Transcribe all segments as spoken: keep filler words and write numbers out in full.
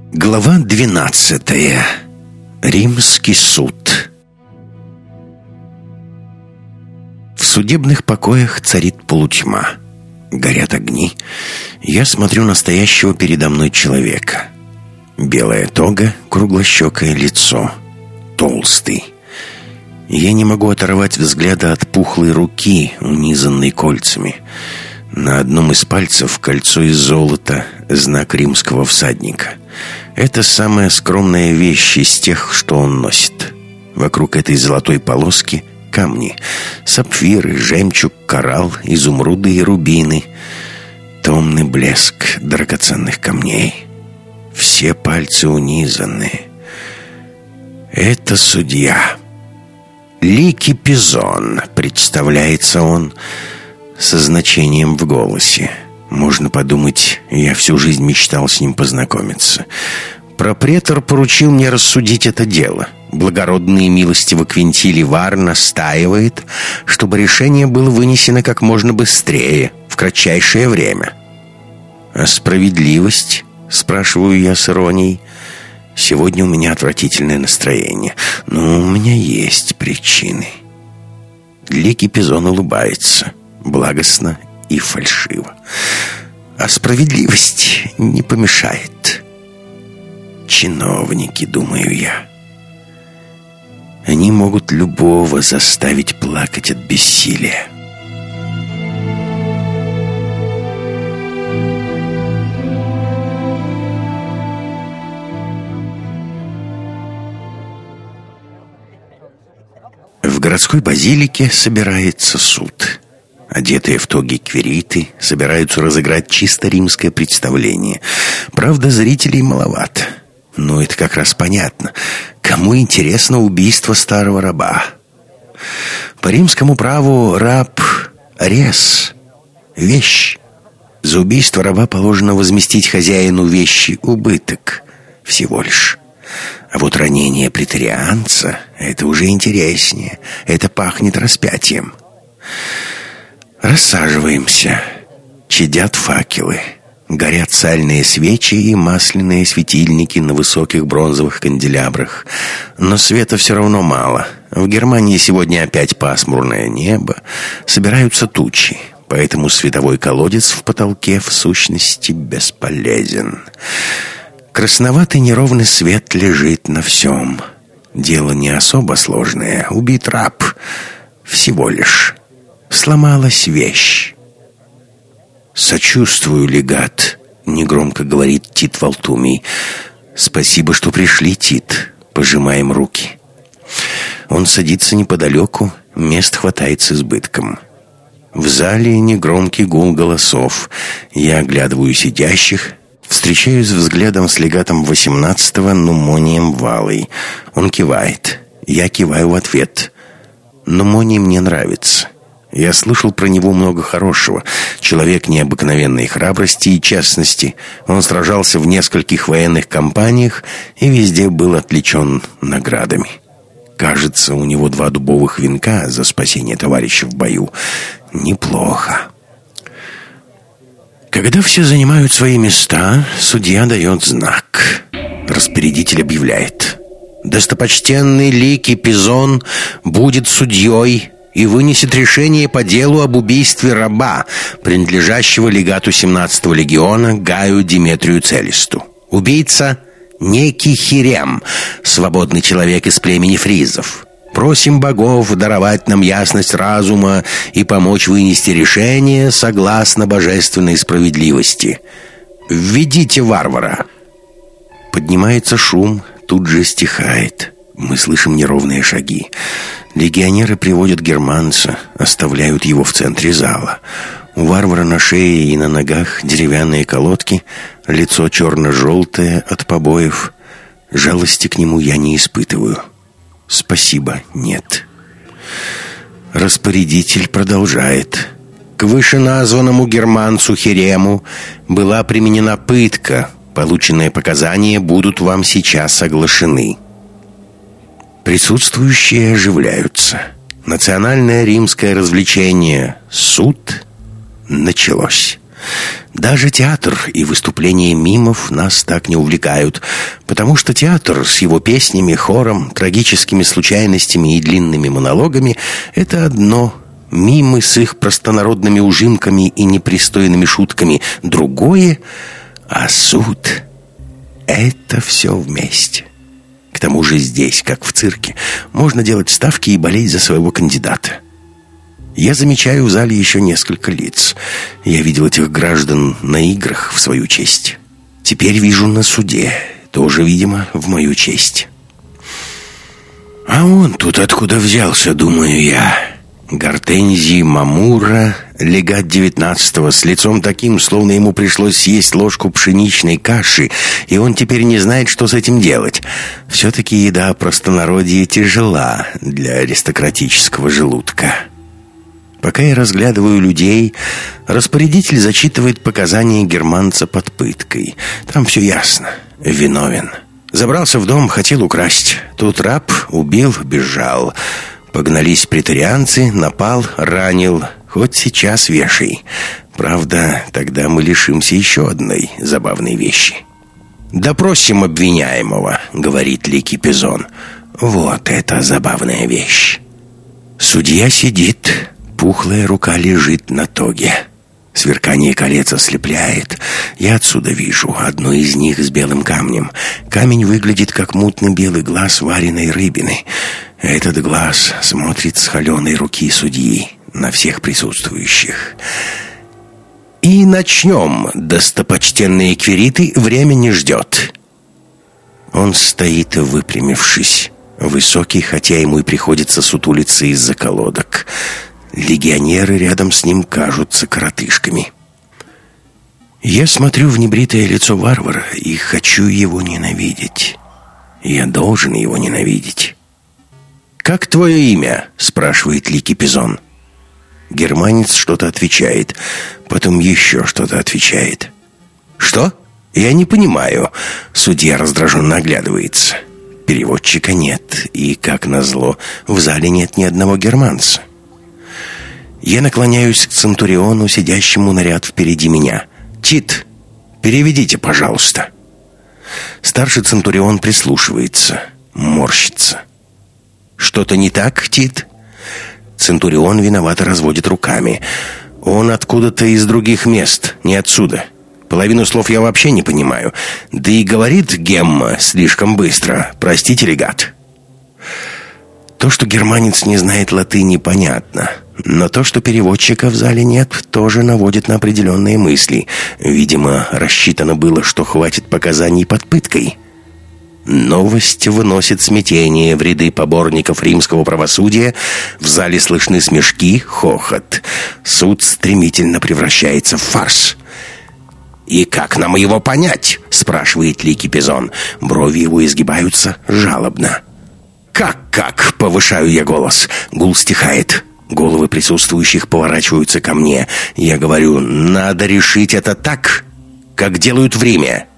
Глава двенадцатая. Римский суд. В судебных покоях царит полутьма. Горят огни. Я смотрю на стоящего передо мной человека. Белая тога, круглощекое лицо. Толстый. Я не могу оторвать взгляда от пухлой руки, унизанной кольцами. На одном из пальцев кольцо из золота, знак римского всадника. Это самая скромная вещь из тех, что он носит. Вокруг этой золотой полоски камни. Сапфиры, жемчуг, коралл, изумруды и рубины. Томный блеск драгоценных камней. Все пальцы унизаны. Это судья. Ликий Пизон, представляется он со значением в голосе. Можно подумать, я всю жизнь мечтал с ним познакомиться. Пропретор поручил мне рассудить это дело. Благородный и милостиво Квинтилий Вар настаивает, чтобы решение было вынесено как можно быстрее, в кратчайшее время. «А справедливость?» — спрашиваю я с иронией. Сегодня у меня отвратительное настроение, но у меня есть причины. Ликий Пизон улыбается, благостно и фальшиво. А справедливость не помешает. Чиновники, думаю я. Они могут любого заставить плакать от бессилия. В городской базилике собирается суд. Одетые в тоги квириты собираются разыграть чисто римское представление. Правда, зрителей маловато. Но это как раз понятно. Кому интересно убийство старого раба? По римскому праву раб — рес, вещь. За убийство раба положено возместить хозяину вещи убыток. Всего лишь. А вот ранение преторианца — это уже интереснее. Это пахнет распятием. Рассаживаемся. Чадят факелы. Горят сальные свечи и масляные светильники на высоких бронзовых канделябрах. Но света все равно мало. В Германии сегодня опять пасмурное небо. Собираются тучи. Поэтому световой колодец в потолке в сущности бесполезен. Красноватый неровный свет лежит на всем. Дело не особо сложное. Убит раб. Всего лишь. Сломалась вещь. «Сочувствую, легат», — негромко говорит Тит Валтумий. «Спасибо, что пришли, Тит». Пожимаем руки. Он садится неподалеку, мест хватает с избытком. В зале негромкий гул голосов. Я оглядываю сидящих. Встречаюсь взглядом с легатом восемнадцатого Нумонием Валой. Он кивает. Я киваю в ответ. Нумоний мне нравится. Я слышал про него много хорошего. Человек необыкновенной храбрости и честности. Он сражался в нескольких военных кампаниях и везде был отличен наградами. Кажется, у него два дубовых венка за спасение товарища в бою. Неплохо. Когда все занимают свои места, судья дает знак. Распорядитель объявляет: «Достопочтенный Ликий Пизон будет судьей и вынесет решение по делу об убийстве раба, принадлежащего легату семнадцатого легиона Гаю Деметрию Целисту. Убийца — некий Хирем, свободный человек из племени фризов. Просим богов даровать нам ясность разума и помочь вынести решение согласно божественной справедливости. Введите варвара». Поднимается шум, тут же стихает. Мы слышим неровные шаги. Легионеры приводят германца, оставляют его в центре зала. У варвара на шее и на ногах деревянные колодки, лицо черно-желтое от побоев. Жалости к нему я не испытываю. Спасибо, нет. Распорядитель продолжает. К вышеназванному германцу Хирему была применена пытка. Полученные показания будут вам сейчас оглашены. Присутствующие оживляются. Национальное римское развлечение «Суд» началось. Даже театр и выступления мимов нас так не увлекают, потому что театр с его песнями, хором, трагическими случайностями и длинными монологами — это одно, мимы с их простонародными ужимками и непристойными шутками — другое, а суд — это все вместе. К тому же здесь, как в цирке, можно делать ставки и болеть за своего кандидата. Я замечаю в зале еще несколько лиц. Я видел этих граждан на играх в свою честь. Теперь вижу на суде, тоже, видимо, в мою честь. А он тут откуда взялся, думаю я. Гортензий Мамура, легат девятнадцатого, с лицом таким, словно ему пришлось съесть ложку пшеничной каши, и он теперь не знает, что с этим делать. Все-таки еда простонародья тяжела для аристократического желудка. Пока я разглядываю людей, распорядитель зачитывает показания германца под пыткой. Там все ясно. Виновен. Забрался в дом, хотел украсть. Тут раб убил, бежал. Погнались претарианцы, напал, ранил. Хоть сейчас вешай. Правда, тогда мы лишимся еще одной забавной вещи. «Допросим обвиняемого», — говорит Ликий Пизон. Вот это забавная вещь. Судья сидит, пухлая рука лежит на тоге. Сверкание колец ослепляет. Я отсюда вижу одну из них с белым камнем. Камень выглядит как мутный белый глаз вареной рыбины. Этот глаз смотрит с холеной руки судьи на всех присутствующих. И начнем, достопочтенные квириты, время не ждет. Он стоит, выпрямившись. Высокий, хотя ему и приходится сутулиться из-за колодок. Легионеры рядом с ним кажутся коротышками. Я смотрю в небритое лицо варвара и хочу его ненавидеть. Я должен его ненавидеть. «Как твое имя?» — спрашивает Ликий Пизон. Германец что-то отвечает, потом еще что-то отвечает. «Что? Я не понимаю». Судья раздраженно оглядывается. Переводчика нет, и, как назло, в зале нет ни одного германца. Я наклоняюсь к центуриону, сидящему на ряд впереди меня. «Тит, переведите, пожалуйста». Старший центурион прислушивается, морщится. «Что-то не так, Тит?» Центурион виновато разводит руками. «Он откуда-то из других мест, не отсюда. Половину слов я вообще не понимаю. Да и говорит Гемма слишком быстро. Простите, легат». То, что германец не знает латыни, понятно. Но то, что переводчика в зале нет, тоже наводит на определенные мысли. Видимо, рассчитано было, что хватит показаний под пыткой. Новость выносит смятение в ряды поборников римского правосудия. В зале слышны смешки, хохот. Суд стремительно превращается в фарс. «И как нам его понять?» — спрашивает Ликий Пизон. Брови его изгибаются жалобно. «Как-как?» — повышаю я голос. Гул стихает. Головы присутствующих поворачиваются ко мне. Я говорю: «Надо решить это так, как делают в Риме».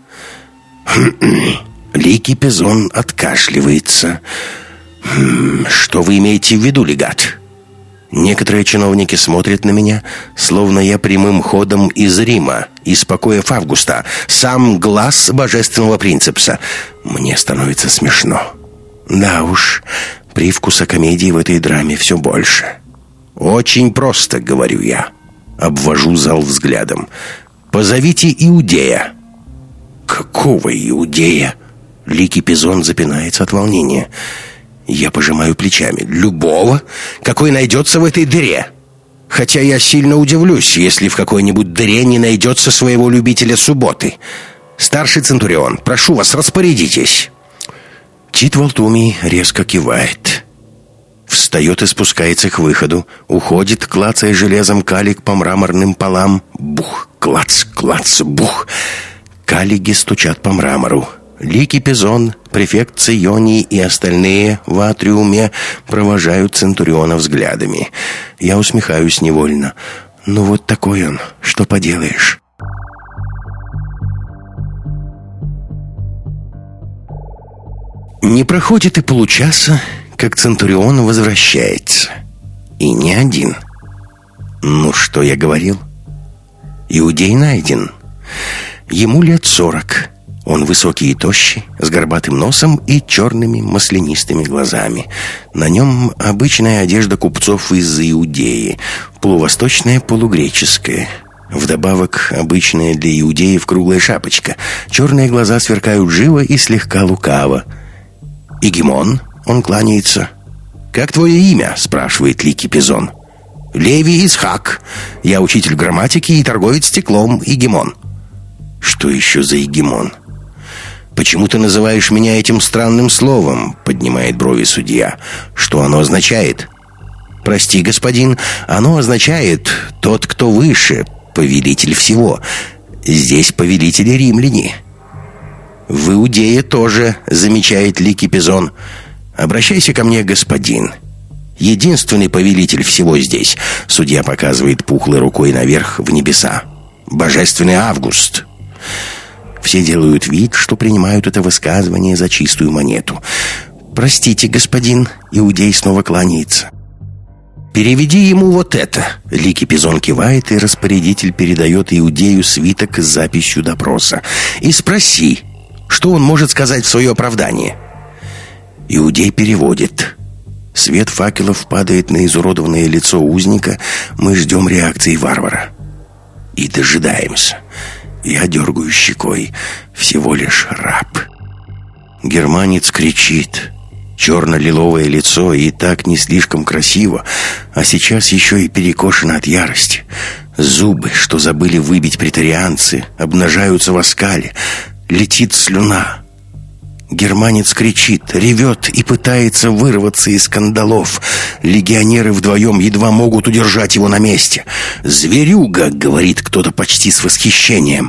Ликий Пизон откашливается. «Что вы имеете в виду, легат?» Некоторые чиновники смотрят на меня, словно я прямым ходом из Рима, из покоев Августа, сам глаз божественного принципса. Мне становится смешно. Да уж, привкуса комедии в этой драме все больше. «Очень просто», — говорю я. Обвожу зал взглядом. «Позовите Иудея». «Какого Иудея?» Ликий Пизон запинается от волнения. Я пожимаю плечами. «Любого, какой найдется в этой дыре. Хотя я сильно удивлюсь, если в какой-нибудь дыре не найдется своего любителя субботы. Старший центурион, прошу вас, распорядитесь». Тит Валтумий резко кивает. Встает и спускается к выходу. Уходит, клацая железом калик по мраморным полам. Бух, клац, клац, бух. Калиги стучат по мрамору. Ликий Пизон, префект Ционий и остальные в атриуме провожают центуриона взглядами. Я усмехаюсь невольно. Ну вот такой он, что поделаешь. Не проходит и получаса, как центурион возвращается. И не один. Ну, что я говорил? Иудей найден. Ему лет сорок. Он высокий и тощий, с горбатым носом и черными маслянистыми глазами. На нем обычная одежда купцов из Иудеи, полувосточная, полугреческая. Вдобавок, обычная для иудеев круглая шапочка. Черные глаза сверкают живо и слегка лукаво. «Игемон?» — он кланяется. «Как твое имя?» — спрашивает Ликий Пизон. «Леви Ицхак. Я учитель грамматики и торговец стеклом. Игемон». «Что еще за игемон?» «Почему ты называешь меня этим странным словом?» — поднимает брови судья. «Что оно означает?» «Прости, господин, оно означает «тот, кто выше», повелитель всего. Здесь повелители римляне». «В Иудее тоже», — замечает Ликий Пизон. «Обращайся ко мне, господин. Единственный повелитель всего здесь». Судья показывает пухлой рукой наверх в небеса. «Божественный Август». Все делают вид, что принимают это высказывание за чистую монету. «Простите, господин», — Иудей снова кланяется. «Переведи ему вот это». Ликий Пизон кивает, и распорядитель передает Иудею свиток с записью допроса. «И спроси, что он может сказать в свое оправдание». Иудей переводит. Свет факелов падает на изуродованное лицо узника. Мы ждем реакции варвара. И дожидаемся. Я дергаю щекой. Всего лишь раб. Германец кричит. Черно-лиловое лицо и так не слишком красиво, а сейчас еще и перекошено от ярости. Зубы, что забыли выбить претарианцы, обнажаются в оскале. Летит слюна. Германец кричит, ревет и пытается вырваться из кандалов. Легионеры вдвоем едва могут удержать его на месте. «Зверюга!» — говорит кто-то почти с восхищением.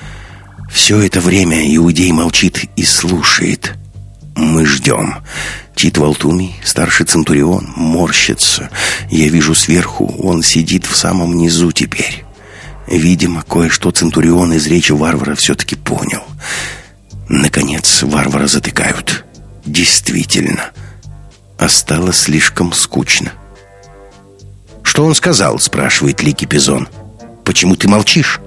Все это время Иудей молчит и слушает. Мы ждем. Тит Валтумий, старший центурион, морщится. Я вижу сверху, он сидит в самом низу теперь. Видимо, кое-что центурион из речи варвара все-таки понял. Наконец, варвара затыкают. Действительно, осталось слишком скучно. «Что он сказал?» — спрашивает Ликий Пизон. «Почему ты молчишь?»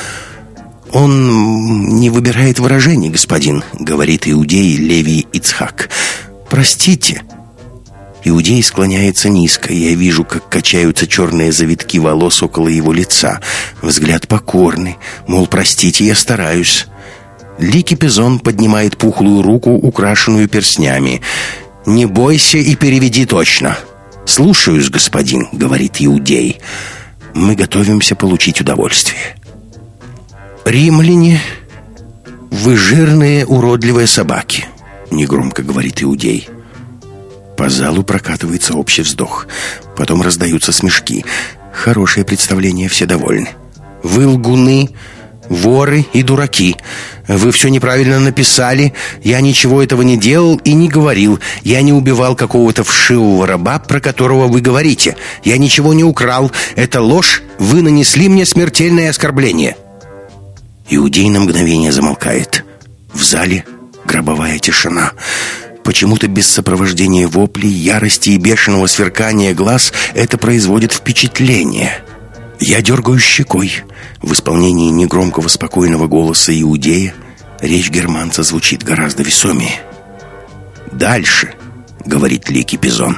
«Он не выбирает выражений, господин», — говорит иудей Леви Ицхак. «Простите». Иудей склоняется низко. Я вижу, как качаются черные завитки волос около его лица. Взгляд покорный, мол, простите, я стараюсь. Ликий Пизон поднимает пухлую руку, украшенную перстнями. «Не бойся и переведи точно». «Слушаюсь, господин», — говорит иудей. Мы готовимся получить удовольствие. «Римляне, вы жирные, уродливые собаки», — негромко говорит иудей. По залу прокатывается общий вздох. Потом раздаются смешки. Хорошее представление, все довольны. «Вы лгуны, воры и дураки. Вы все неправильно написали. Я ничего этого не делал и не говорил. Я не убивал какого-то вшивого раба, про которого вы говорите. Я ничего не украл. Это ложь. Вы нанесли мне смертельное оскорбление». Иудей на мгновение замолкает. В зале гробовая тишина. Почему-то без сопровождения воплей, ярости и бешеного сверкания глаз это производит впечатление. Я дергаю щекой. В исполнении негромкого спокойного голоса иудея речь германца звучит гораздо весомее. «Дальше», — говорит Ликий Пизон.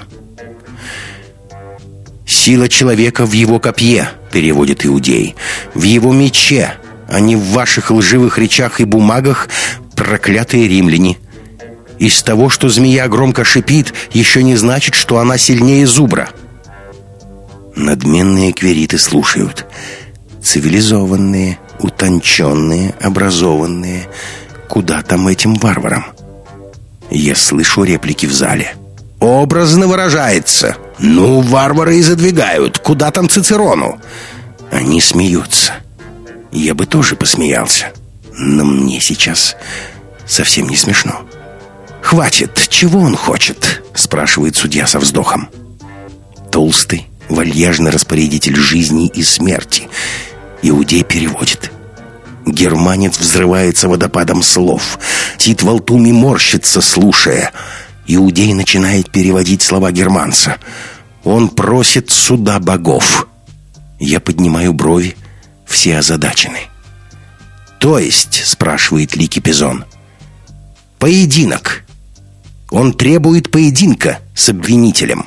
«Сила человека в его копье», — переводит иудей, «в его мече, а не в ваших лживых речах и бумагах, проклятые римляне. Из того, что змея громко шипит, еще не значит, что она сильнее зубра». Надменные квериты слушают. Цивилизованные, утонченные, образованные. Куда там этим варварам? Я слышу реплики в зале. «Образно выражается. Ну, варвары и задвигают. Куда там Цицерону?» Они смеются. Я бы тоже посмеялся. Но мне сейчас совсем не смешно. «Хватит, чего он хочет?» — спрашивает судья со вздохом. Толстый, вальяжный распорядитель жизни и смерти. Иудей переводит. Германец взрывается водопадом слов. Тит Валтумий морщится, слушая. Иудей начинает переводить слова германца. Он просит суда богов. Я поднимаю брови. Все озадачены. «То есть?» — спрашивает Лики Пизон. «Поединок. Он требует поединка с обвинителем».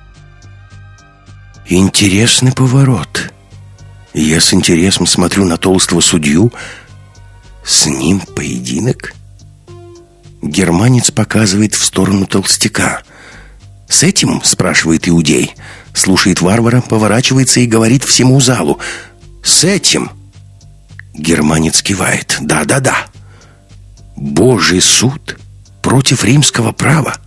Интересный поворот. Я с интересом смотрю на толстого судью. С ним поединок? Германец показывает в сторону толстяка. «С этим?» — спрашивает иудей. Слушает варвара, поворачивается и говорит всему залу. «С этим!» Германец кивает. «Да-да-да». Божий суд против римского права?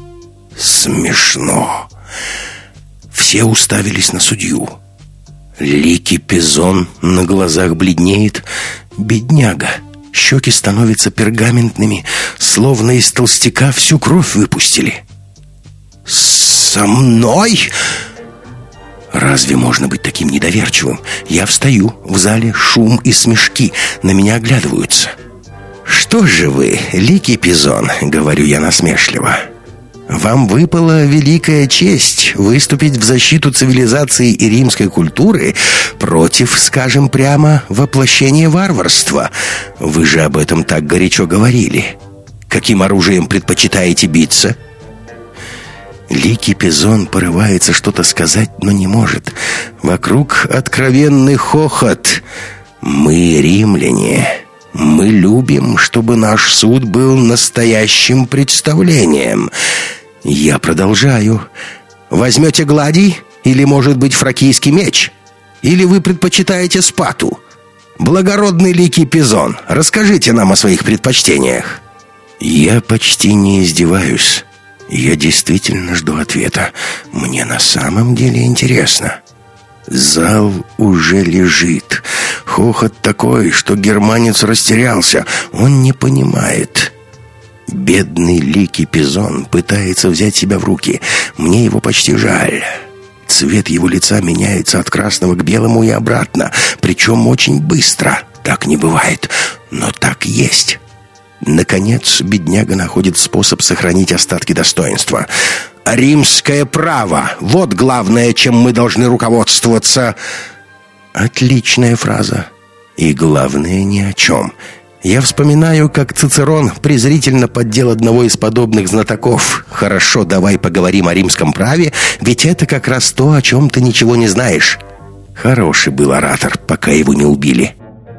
Смешно. Все уставились на судью. Лики Пизон на глазах бледнеет. Бедняга. Щеки становятся пергаментными, словно из толстяка всю кровь выпустили. «Со мной?» Разве можно быть таким недоверчивым? Я встаю, в зале шум и смешки, на меня оглядываются. «Что же вы, Лики Пизон?» — говорю я насмешливо. «Вам выпала великая честь выступить в защиту цивилизации и римской культуры против, скажем прямо, воплощения варварства. Вы же об этом так горячо говорили. Каким оружием предпочитаете биться?» Лики Пизон порывается что-то сказать, но не может. Вокруг откровенный хохот. «Мы, римляне, мы любим, чтобы наш суд был настоящим представлением». Я продолжаю. «Возьмете гладий? Или, может быть, фракийский меч? Или вы предпочитаете спату? Благородный Лики Пизон, расскажите нам о своих предпочтениях». Я почти не издеваюсь. Я действительно жду ответа. Мне на самом деле интересно. Зал уже лежит. Хохот такой, что германец растерялся. Он не понимает. Бедный Лики Пизон пытается взять себя в руки. Мне его почти жаль. Цвет его лица меняется от красного к белому и обратно. Причем очень быстро. Так не бывает. Но так есть. Наконец, бедняга находит способ сохранить остатки достоинства. «Римское право! Вот главное, чем мы должны руководствоваться!» Отличная фраза. И главное ни о чем. Я вспоминаю, как Цицерон презрительно поддел одного из подобных знатоков. «Хорошо, давай поговорим о римском праве, ведь это как раз то, о чем ты ничего не знаешь». Хороший был оратор, пока его не убили.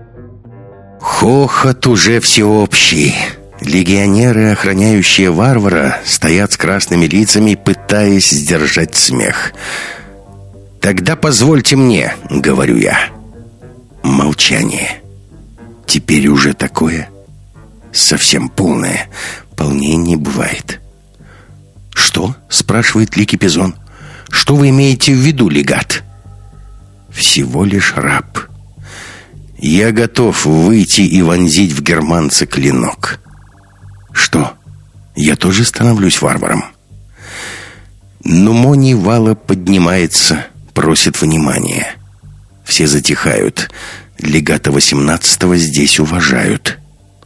Хохот уже всеобщий. Легионеры, охраняющие варвара, стоят с красными лицами, пытаясь сдержать смех. «Тогда позвольте мне», — говорю я. Молчание. Теперь уже такое, совсем полное. Полнее не бывает. «Что?» — спрашивает Лики Пизон. «Что вы имеете в виду, легат?» «Всего лишь раб. Я готов выйти и вонзить в германца клинок». «Что? Я тоже становлюсь варваром?» Нумоний вала поднимается, просит внимания. Все затихают. Легата восемнадцатого здесь уважают.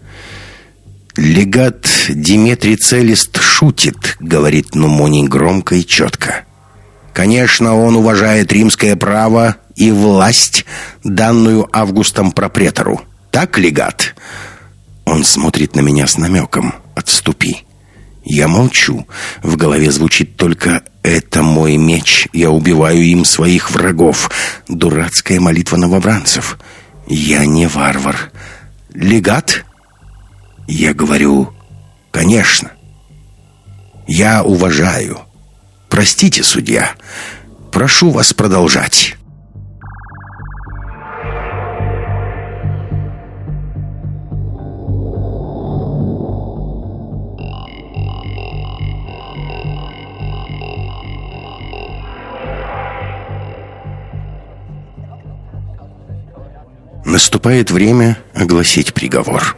«Легат Диметрий Целист шутит», — говорит Нумоний громко и четко. «Конечно, он уважает римское право и власть, данную Августом пропретору. Так, легат?» Он смотрит на меня с намеком. «Отступи». Я молчу. В голове звучит только «это мой меч, я убиваю им своих врагов». Дурацкая молитва новобранцев. Я не варвар. «Легат?» Я говорю «конечно». «Я уважаю. Простите, судья. Прошу вас продолжать». Наступает время огласить приговор.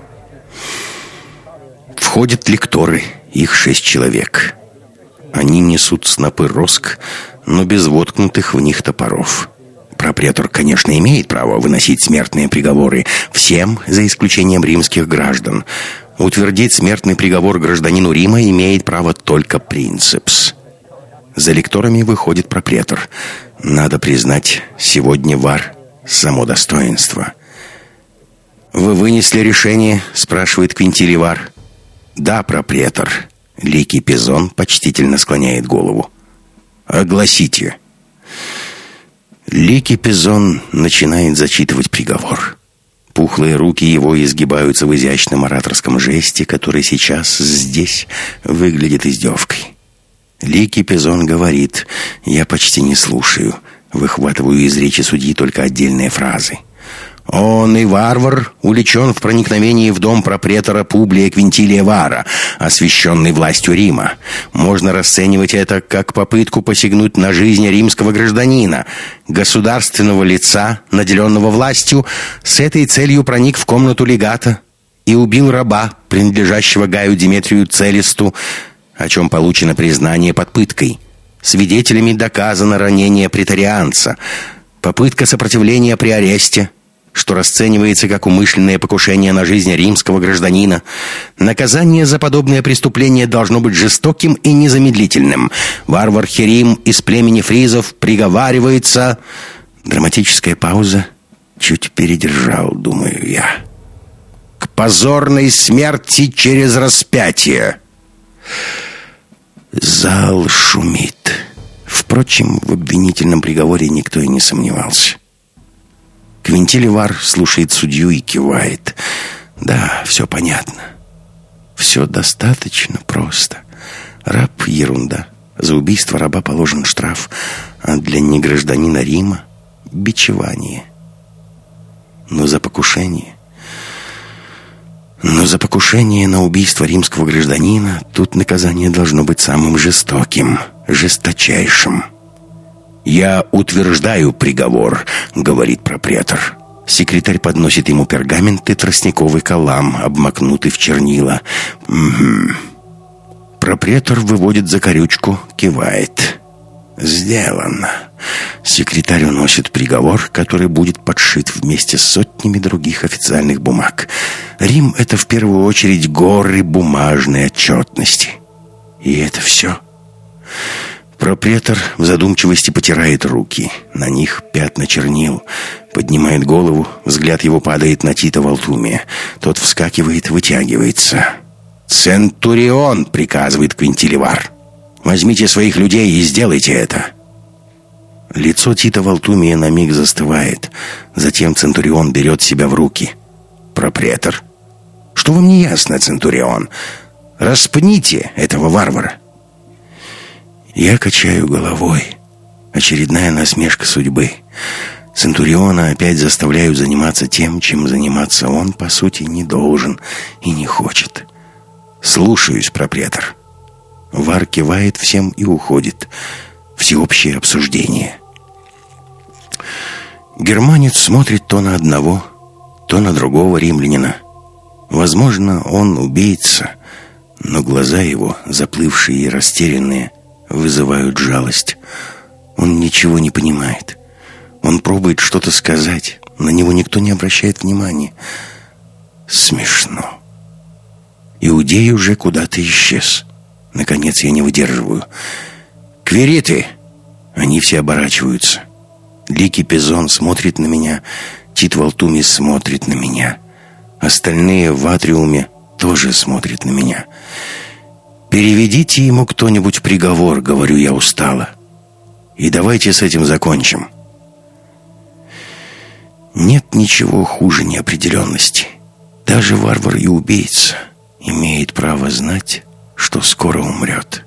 Входят лекторы, их шесть человек. Они несут снопы роск, но без воткнутых в них топоров. Пропретор, конечно, имеет право выносить смертные приговоры всем, за исключением римских граждан. Утвердить смертный приговор гражданину Рима имеет право только принцепс. За лекторами выходит пропретор. Надо признать, сегодня вар само достоинство. «Вы вынесли решение?» — спрашивает Квинтилий-Вар. «Да, пропретор». Ликий Пизон почтительно склоняет голову. «Огласите». Ликий Пизон начинает зачитывать приговор. Пухлые руки его изгибаются в изящном ораторском жесте, который сейчас здесь выглядит издевкой. Ликий Пизон говорит, я почти не слушаю, выхватываю из речи судьи только отдельные фразы. «Он и варвар уличен в проникновении в дом пропретора Публия Квинтилия Вара, освященный властью Рима. Можно расценивать это как попытку посягнуть на жизнь римского гражданина, государственного лица, наделенного властью, с этой целью проник в комнату легата и убил раба, принадлежащего Гаю Деметрию Целесту, о чем получено признание под пыткой. Свидетелями доказано ранение претарианца, попытка сопротивления при аресте, что расценивается как умышленное покушение на жизнь римского гражданина. Наказание за подобное преступление должно быть жестоким и незамедлительным. Варвар Херим из племени фризов приговаривается...» Драматическая пауза. Чуть передержал, думаю я. «К позорной смерти через распятие». Зал шумит. Впрочем, в обвинительном приговоре никто и не сомневался. Квинтилий-Вар слушает судью и кивает. Да, все понятно. Все достаточно просто. Раб — ерунда. За убийство раба положен штраф, а для негражданина Рима — бичевание. Но за покушение... Но за покушение на убийство римского гражданина тут наказание должно быть самым жестоким, жесточайшим. «Я утверждаю приговор», — говорит пропретор. Секретарь подносит ему пергамент и тростниковый калам, обмакнутый в чернила. «Угу». Пропретор выводит закорючку, кивает. «Сделано». Секретарь уносит приговор, который будет подшит вместе с сотнями других официальных бумаг. Рим — это в первую очередь горы бумажной отчетности. И это все. Пропретор в задумчивости потирает руки. На них пятна чернил. Поднимает голову. Взгляд его падает на Тита Валтумия. Тот вскакивает, вытягивается. «Центурион!» — приказывает Квинтилий-Вар. «Возьмите своих людей и сделайте это!» Лицо Тита Валтумия на миг застывает. Затем Центурион берет себя в руки. «Пропретор! Что вам не ясно, Центурион? Распните этого варвара!» Я качаю головой. Очередная насмешка судьбы. Центуриона опять заставляют заниматься тем, чем заниматься он, по сути, не должен и не хочет. «Слушаюсь, пропретор». Вар кивает всем и уходит. Всеобщее обсуждение. Германец смотрит то на одного, то на другого римлянина. Возможно, он убийца, но глаза его, заплывшие и растерянные, вызывают жалость. Он ничего не понимает. Он пробует что-то сказать, на него никто не обращает внимания. Смешно. Иудей уже куда-то исчез. Наконец я не выдерживаю. «Квириты!» Они все оборачиваются. Ликий Пизон смотрит на меня. Тит Валтумий смотрит на меня. Остальные в атриуме тоже смотрят на меня. «Переведите ему кто-нибудь приговор», — говорю я устало. «И давайте с этим закончим». Нет ничего хуже неопределенности. Даже варвар и убийца имеет право знать, что скоро умрет.